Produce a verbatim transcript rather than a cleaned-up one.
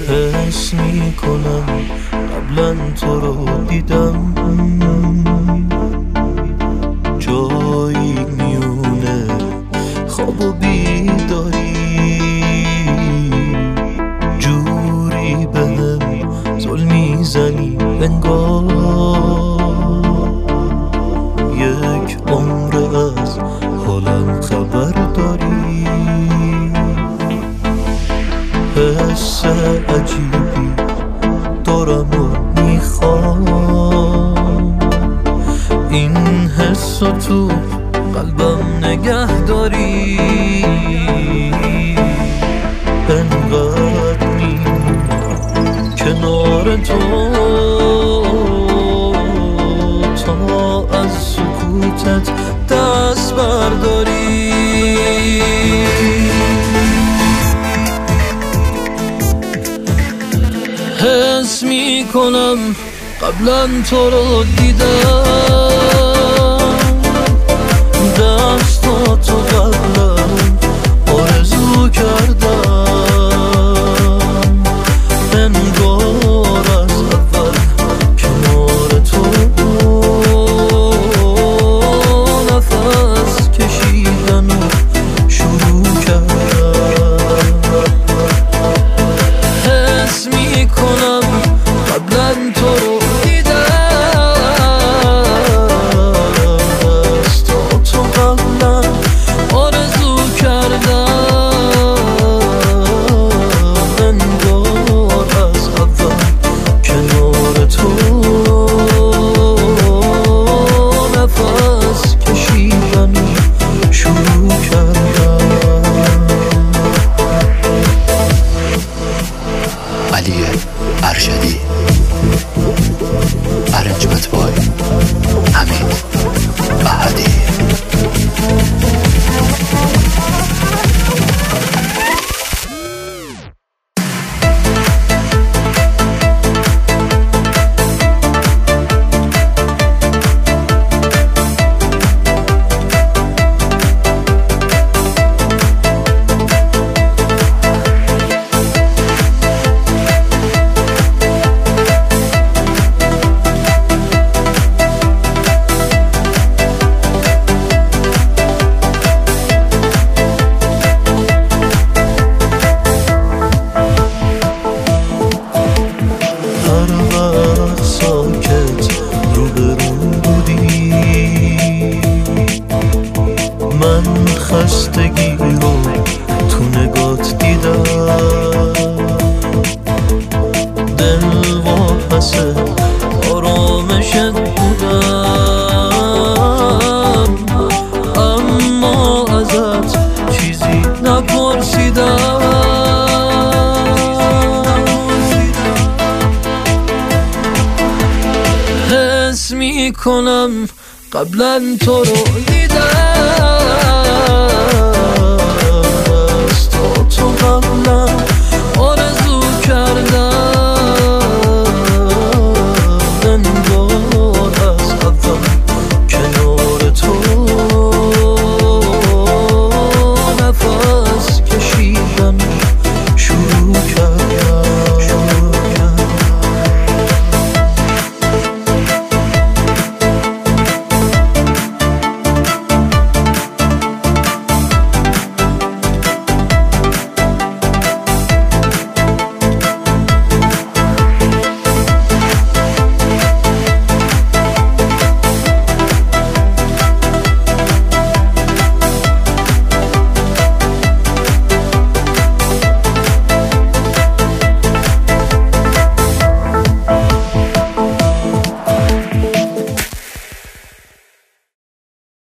حس میکنم قبلا تو رو دیدم، جایی میونه خواب و بیداری، جوری بهم ظلم میزنی انگار یک عمر از حالم خبر داری. حس عجیبی دارم و میخوام، این حس و تو قلبم نگه داری. انقدر میمونم کنار تو تا از سکوتت دست برداری. حس میکنم قبلا تو رو دیدم، دستاتو قبلا آرزو کردم، انگار از اول کنار تو نفس کشیدن و شروع کردم. حس میکنم قبلا تو رو ارشدی ارنجمنت بای حمید احدی. ساکت روبرون بودی، من خستگی رو تو نگات دیدم، دل واپس آرامشت بودم، اما ازت چیزی نپرسیدم. حس میکنم قبلا تو رو دیدم، دستاتو قبلا